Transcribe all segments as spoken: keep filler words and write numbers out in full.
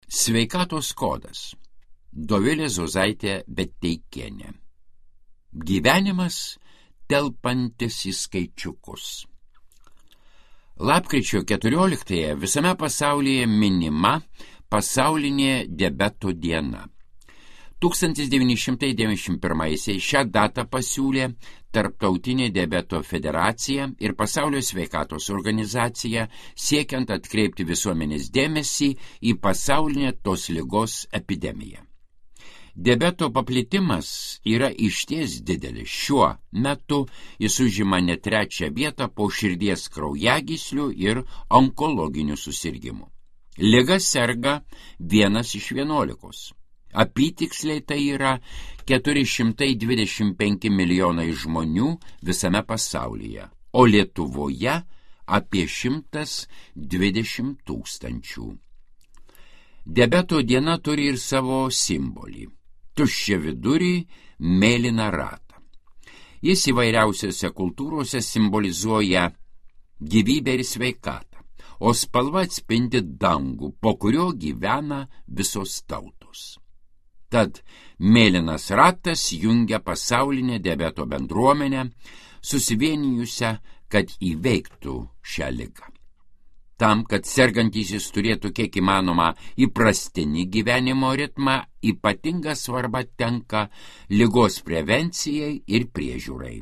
Sveikatos kodas. Dovilė Zuzaitė Beteikienė. Gyvenimas telpantis į skaičiukus. Lapkričio keturioliktąją visame pasaulyje minima pasaulinė diabeto diena. tūkstantis devyni šimtai devyniasdešimt pirmaisiais šią datą pasiūlė Tarptautinė diabeto federacija ir Pasaulio sveikatos organizacija, siekiant atkreipti visuomenės dėmesį į pasaulinę tos ligos epidemiją. Diabeto paplitimas yra išties didelis. Šiuo metu jis užima net trečią vietą po širdies kraujagyslių ir onkologinių susirgimų. Liga serga vienas iš vienuolikos. Apytiksliai tai yra keturi šimtai dvidešimt penki milijonai žmonių visame pasaulyje, o Lietuvoje apie šimtas dvidešimt tūkstančių. Diabeto diena turi ir savo simbolį – tuščią vidurį, mėlyną ratą. Jis įvairiausiose kultūrose simbolizuoja gyvybę ir sveikatą, o spalva atspindi dangų, po kurio gyvena visos tautos. Tad mėlynas ratas jungia pasaulinę diabeto bendruomenę, susivienijusią, kad įveiktų šią ligą. Tam, kad sergantysis turėtų kiek įmanoma įprastinį gyvenimo ritmą, ypatinga svarba tenka ligos prevencijai ir priežiūrai.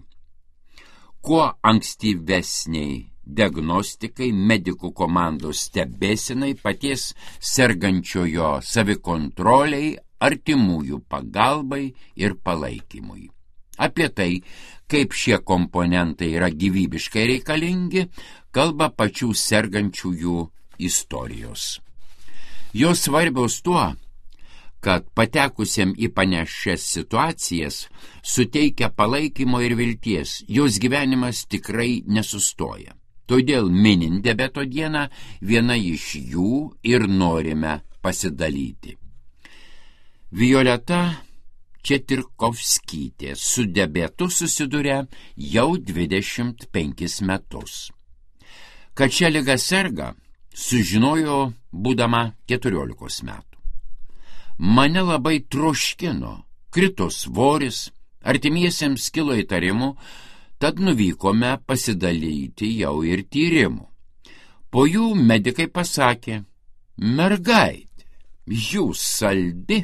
Kuo ankstyvesniai diagnostikai, medikų komandos stebėsinai, paties sergančiojo savikontroliai, artimųjų pagalbai ir palaikymui. Apie tai, kaip šie komponentai yra gyvybiškai reikalingi, kalba pačių sergančiųjų istorijos. Jos svarbios tuo, kad patekusiam į panašias situacijas suteikia palaikymo ir vilties, jos gyvenimas tikrai nesustoja. Todėl minint diabeto dieną viena iš jų ir norime pasidalyti. Violeta Četirkovskytė su diabetu susiduria jau dvidešimt penkis metus. Kad šią ligą serga, sužinojo būdama keturiolikos metų. Mane labai troškino, krito svoris, artimiesiems kilo įtarimų, tad nuvykome pasidalyti jau ir tyrimų. Po jų medikai pasakė: mergaitė, jūs saldi.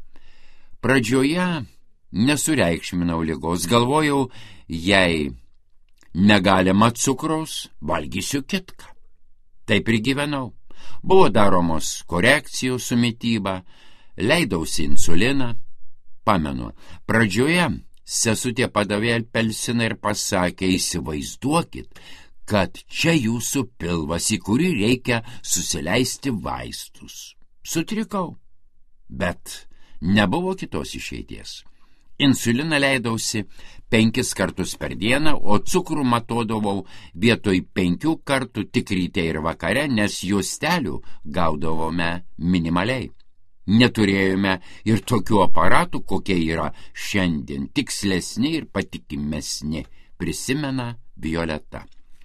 Pradžioje nesureikšminau ligos, galvojau, jei negalima cukraus, valgysiu kitką. Taip ir gyvenau. Buvo daromos korekcijos su mityba, leidausi insuliną. Pamenu, pradžioje sesutė padavė apelsiną ir pasakė: įsivaizduokit, kad čia jūsų pilvas, į kurį reikia susileisti vaistus. Sutrikau, bet nebuvo kitos išeities. Insuliną leidausi penkis kartus per dieną, o cukrų matodavau vietoj penkių kartų tik ryte ir vakare, nes juostelių gaudavome minimaliai. Neturėjome ir tokių aparatų, kokie yra šiandien, tikslesni ir patikimesni, prisimena Violeta.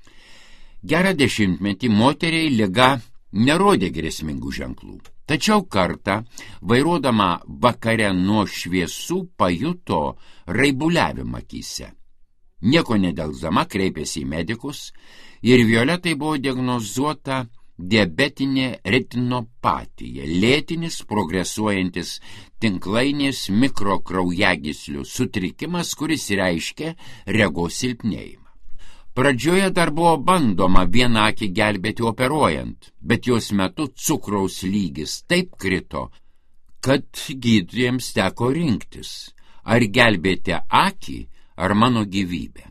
Gerą dešimtmetį moteriai liga nerodė grėsmingų ženklų. Tačiau kartą, vairuodama vakare nuo šviesų, pajuto raibuliavimą akyse. Nieko nedelsdama kreipėsi į medikus ir Violetai buvo diagnozuota diabetinė retinopatija, lėtinis progresuojantis tinklainės mikrokraujagyslių sutrikimas, kuris reiškia regos silpnėjimą. Pradžioje dar buvo bandoma vieną akį gelbėti operuojant, bet jos metu cukraus lygis taip krito, kad gydytojams teko rinktis, ar gelbėti akį, ar mano gyvybę.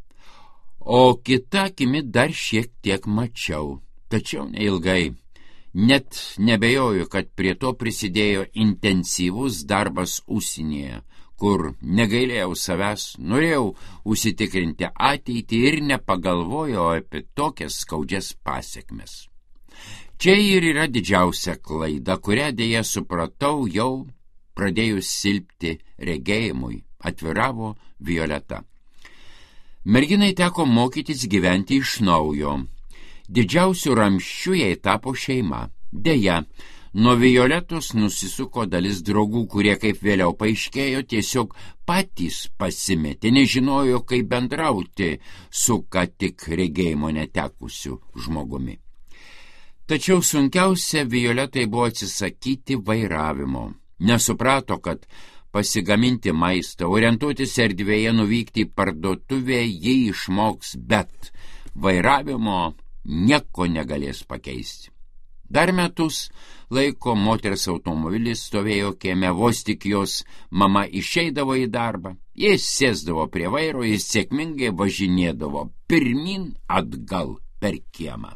O kita akimi dar šiek tiek mačiau, tačiau neilgai. Net nebejoju, kad prie to prisidėjo intensyvus darbas užsienyje, kur negailėjau savęs, norėjau užsitikrinti ateitį ir nepagalvojau apie tokias skaudžias pasekmes. Čia ir yra didžiausia klaida, kurią dėja supratau jau pradėjus silpti regėjimui, atviravo Violeta. Merginai teko mokytis gyventi iš naujo. Didžiausių ramščių jai tapo šeima. Deja, Nuo Violetos nusisuko dalis draugų, kurie, kaip vėliau paaiškėjo, tiesiog patys pasimetė, nežinojo, kaip bendrauti su ką tik regėjimo netekusiu žmogumi. Tačiau sunkiausia Violetai buvo atsisakyti vairavimo. Nesuprato, kad pasigaminti maistą, orientuotis erdvėje, nuvykti į parduotuvę jį išmoks, bet vairavimo nieko negalės pakeisti. Dar metus laiko moters automobilis stovėjo kieme, vos tik jos mama išeidavo į darbą, jis sėsdavo prie vairo, jis sėkmingai važinėdavo pirmin atgal per kiemą.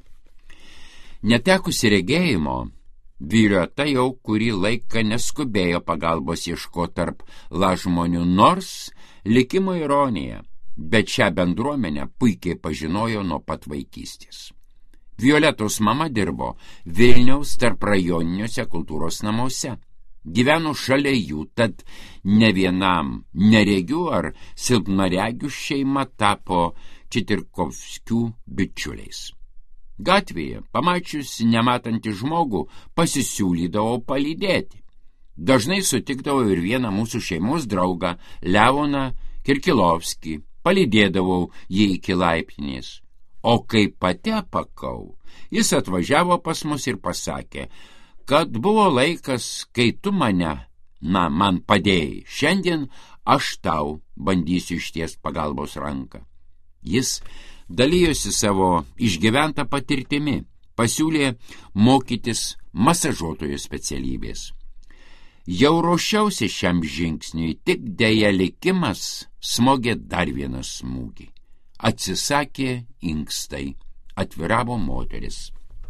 Netekusi regėjimo, Violeta jau kurį laiką neskubėjo pagalbos ieškoti tarp lažmonių, nors likimo ironija, bet šią bendruomenę puikiai pažinojo nuo pat vaikystės. Violetos mama dirbo Vilniaus tarp rajoniniuose kultūros namuose. Gyveno šalia jų, tad ne vienam neregių ar silpnaregių šeima tapo Čitirkovskių bičiuliais. Gatvėje, pamačius nematantį žmogų, pasisiūlydavo palydėti. Dažnai sutikdavau ir vieną mūsų šeimos draugą, Leoną Kirkilovskį, palydėdavau jį iki laiptinės. O kai pati apakau, jis atvažiavo pas mus ir pasakė, kad buvo laikas, kai tu mane, na, man padėjai. Šiandien aš tau bandysiu ištiest pagalbos ranką. Jis dalijosi savo išgyventą patirtimi, pasiūlė mokytis masažuotojo specialybės. Jau ruošiausi šiam žingsniui, tik dėja likimas smogė dar vieną smūgį. Atsisakė inkstai, atviravo moteris.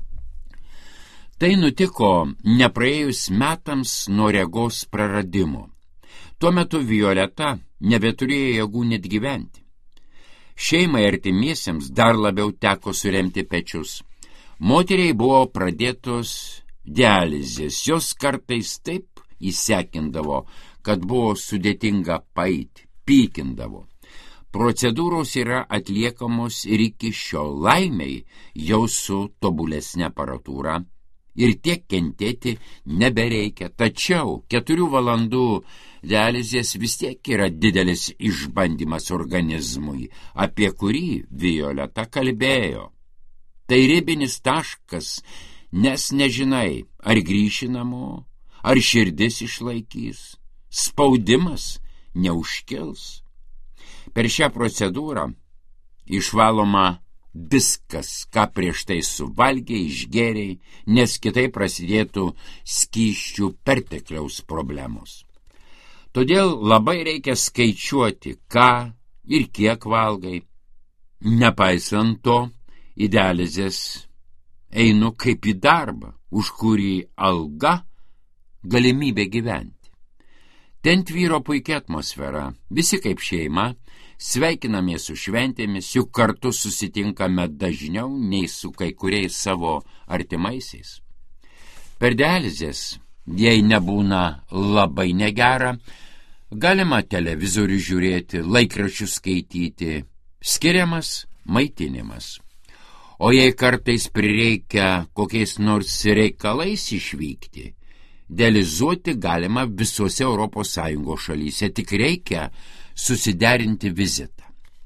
Tai nutiko nepraėjus metams nuo regos praradimo. Tuo metu Violeta nebeturėjo jėgų net gyventi. Šeimai artimiesiems dar labiau teko suremti pečius. Moteriai buvo pradėtos dializės, jos kartais taip įsekindavo, kad buvo sudėtinga paeiti, pykindavo. Procedūros yra atliekamos ir iki šiol, laimiai jau su tobulesnė aparatūra ir tiek kentėti nebereikia. Tačiau keturių valandų dializės vis tiek yra didelis išbandymas organizmui, apie kurį Violeta kalbėjo. Tai ribinis taškas, nes nežinai, ar grįši namo, ar širdis išlaikys, spaudimas neužkils. Per šią procedūrą išvaloma viskas, ką prieš tai suvalgiai, išgėriai, nes kitaip prasidėtų skysčių pertekliaus problemos. Todėl labai reikia skaičiuoti, ką ir kiek valgai. Nepaisant to, į dializės einu kaip į darbą, už kurį alga galimybė gyventi. Ten tvyro puikia atmosfera, visi kaip šeima, sveikinamės su šventėmis, juk kartu susitinkame dažniau nei su kai kuriais savo artimaisiais. Per dializės, jei nebūna labai negera, galima televizorių žiūrėti, laikraščius skaityti, skiriamas maitinimas. O jei kartais prireikia kokiais nors reikalais išvykti, dializuoti galima visose Europos Sąjungos šalyse, tik reikia susiderinti vizitą.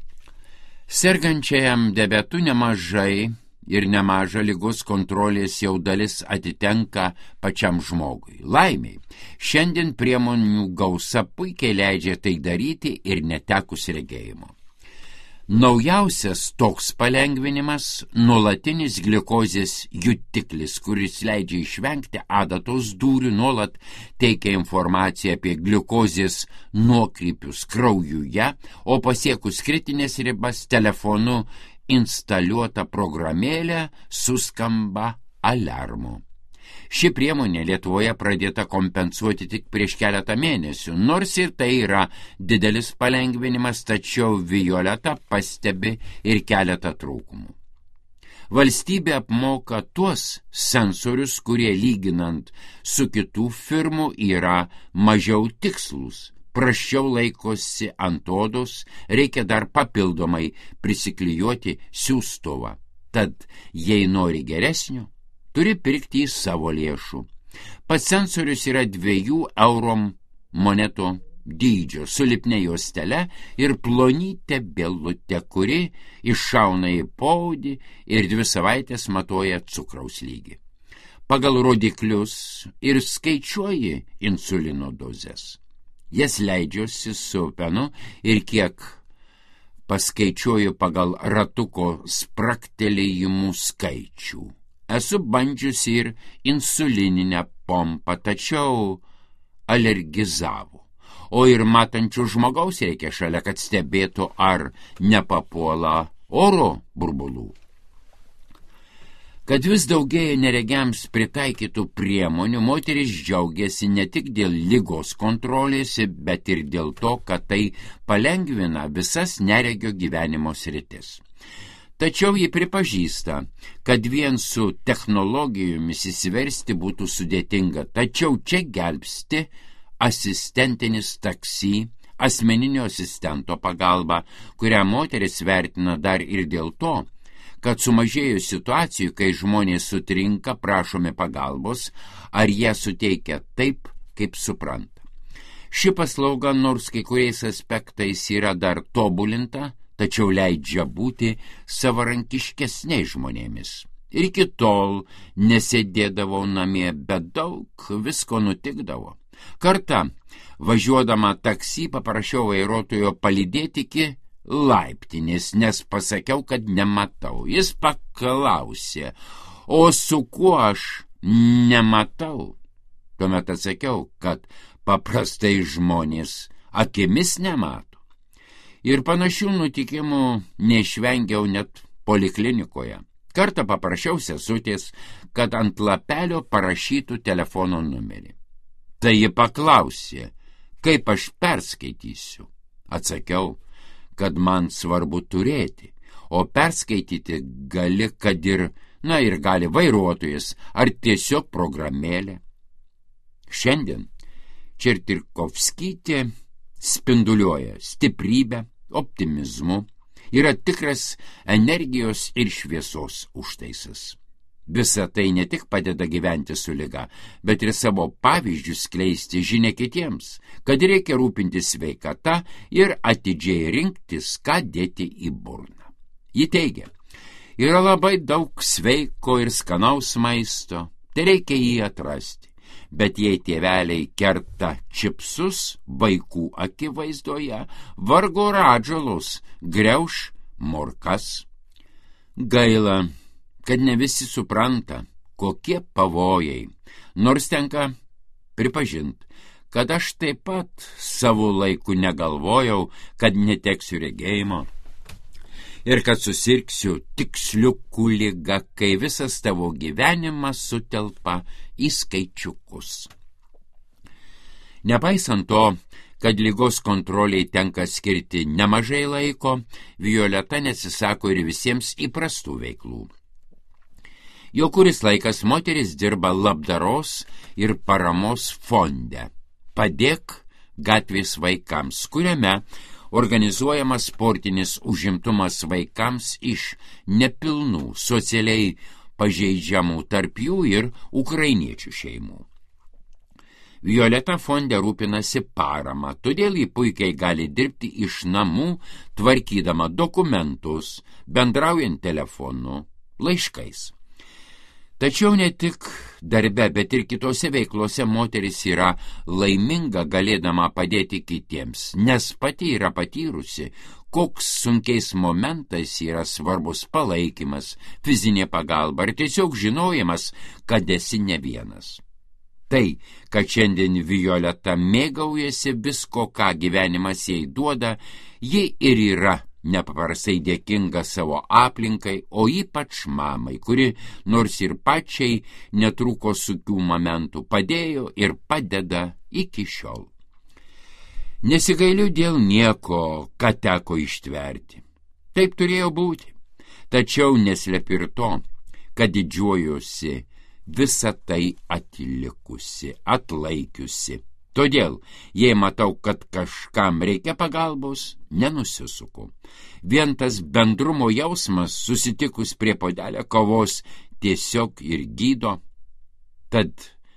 Sergančiajam diabetu nemažai ir nemaža ligos kontrolės jau dalis atitenka pačiam žmogui. Laimiai, šiandien priemonių gausa puikiai leidžia tai daryti ir netekus regėjimo. Naujausias toks palengvinimas – nuolatinis gliukozės jutiklis, kuris leidžia išvengti adatos dūrių, nuolat teikia informaciją apie gliukozės nuokrypius kraujuje, o pasiekus kritinės ribas telefonu instaliuota programėlė suskamba aliarmu. Ši priemonė Lietuvoje pradėta kompensuoti tik prieš keletą mėnesių, nors ir tai yra didelis palengvinimas, tačiau Violeta pastebi ir keletą trūkumų. Valstybė apmoka tuos sensorius, kurie lyginant su kitų firmų yra mažiau tikslus, prasčiau laikosi ant odos, reikia dar papildomai prisiklijuoti siųstuvą. Tad, jei nori geresnio, turi pirkti į savo lėšų. Pats sensorius yra dviejų eurų monetų dydžio, su lipnia juostele ir plonyte bėlute, kuri iššauna į paudį ir dvi savaitės matuoja cukraus lygį. Pagal rodiklius ir skaičiuoji insulino dozes. Jas leidžiuosi su penu ir kiek paskaičiuoju pagal ratuko spraktelėjimų skaičių. Esu bandžiusi ir insulininę pompą, tačiau alergizavo. O ir matančių žmogaus reikia šalia, kad stebėtų, ar nepapuola oro burbulų. Kad vis daugėja neregiams pritaikytų priemonių, moteris džiaugiasi ne tik dėl ligos kontrolės, bet ir dėl to, kad tai palengvina visas neregio gyvenimo sritis. Tačiau ji pripažįsta, kad vien su technologijomis įsiversti būtų sudėtinga, tačiau čia gelbsti asistentinis taksi, asmeninio asistento pagalba, kurią moteris vertina dar ir dėl to, kad sumažėjus situacijų, kai žmonės sutrinka, prašomi pagalbos, ar jie suteikia taip, kaip supranta. Ši paslauga, nors kai kuriais aspektais yra dar tobulinta, tačiau leidžia būti savarankiškesniais žmonėmis. Ir iki tol nesėdėdavau namie, bet daug visko nutikdavo. Kartą, važiuodama taksi, paprašiau vairuotojo palydėti iki laiptinės, nes pasakiau, kad nematau. Jis paklausė, o su kuo aš nematau? Tuomet atsakiau, kad paprastai žmonės akimis nemato. Ir panašių nutikimų neišvengiau net poliklinikoje. Kartą paprašiau sesutės, kad ant lapelio parašytų telefono numerį. Tai ji paklausė, kaip aš perskaitysiu. Atsakiau, kad man svarbu turėti, o perskaityti gali, kad ir, na ir gali vairuotojas, ar tiesiog programėlė. Šiandien Čertirkovskytė spinduliuoja stiprybę, optimizmu, yra tikras energijos ir šviesos užtaisas. Visa tai ne tik padeda gyventi su liga, bet ir savo pavyzdžius skleisti žinia kitiems, kad reikia rūpintis sveikata ir atidžiai rinktis, ką dėti į burną. Ji teigia, yra labai daug sveiko ir skanaus maisto, tai reikia jį atrasti. Bet jei tėveliai kerta čipsus vaikų akivaizdoje, vargo radžalus griauš morkas. Gaila, kad ne visi supranta, kokie pavojai, nors tenka pripažinti, kad aš taip pat savo laiku negalvojau, kad neteksiu regėjimo ir kad susirgsiu tiksliukų liga, kai visas tavo gyvenimas sutelpa į skaičiukus. Nepaisant to, kad ligos kontroliai tenka skirti nemažai laiko, Violeta nesisako ir visiems įprastų veiklų. Jau kuris laikas moteris dirba labdaros ir paramos fonde Padėk gatvės vaikams, kuriame organizuojamas sportinis užimtumas vaikams iš nepilnų socialiai pažeidžiamų tarp jų ir ukrainiečių šeimų. Violeta fonde rūpinasi parama, todėl ji puikiai gali dirbti iš namų, tvarkydama dokumentus, bendraujant telefonu, laiškais. Tačiau ne tik darbe, bet ir kitose veiklose moteris yra laiminga galėdama padėti kitiems, nes pati yra patyrusi, koks sunkiais momentais yra svarbus palaikymas, fizinė pagalba ir tiesiog žinojimas, kad esi ne vienas. Tai, kad šiandien Violeta mėgaujasi visko, ką gyvenimas jai duoda, ji ir yra nepaprastai dėkinga savo aplinkai, o ypač mamai, kuri nors ir pačiai netrūko sunkių momentų, padėjo ir padeda iki šiol. Nesigailiu dėl nieko, ką teko ištverti. Taip turėjo būti, tačiau neslepiu ir to, kad didžiuojuosi visą tai atlikusi, atlaikiusi. Todėl, jei matau, kad kažkam reikia pagalbos, nenusisuku. Vien tas bendrumo jausmas susitikus prie puodelio kavos tiesiog ir gydo. Tad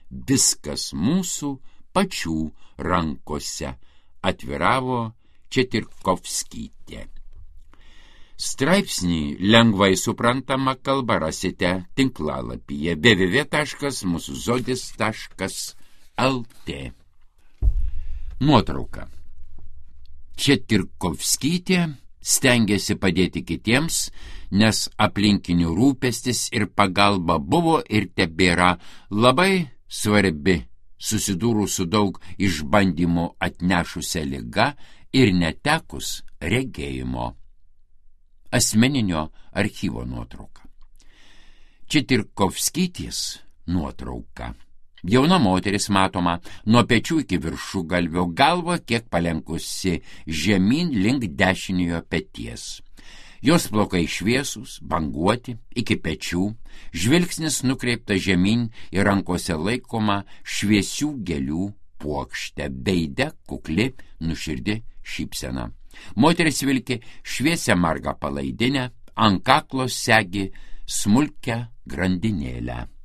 viskas mūsų pačių rankose, atviravo Četirkovskytė. Straipsnį lengvai suprantama kalba rasite tinklalapyje w w w taškas mūsų žodis taškas l t. Nuotrauka. Četirkovskytė stengiasi padėti kitiems, nes aplinkinių rūpestis ir pagalba buvo ir tebėra labai svarbi, susidūrus su daug išbandymų atnešusia liga ir netekus regėjimo. Asmeninio archyvo nuotrauka. Četirkovskytės nuotrauka. Jauna moteris matoma nuo pečių iki viršugalvio, galva kiek palenkusi žemyn link dešiniojo peties. Jos plaukai šviesūs, banguoti, iki pečių, žvilgsnis nukreiptas žemyn ir rankose laikoma šviesių gėlių puokštė, veide kukli, nuoširdi šypsena. Moteris vilki šviesią margą palaidinę, ant kaklo segi smulkią grandinėlę.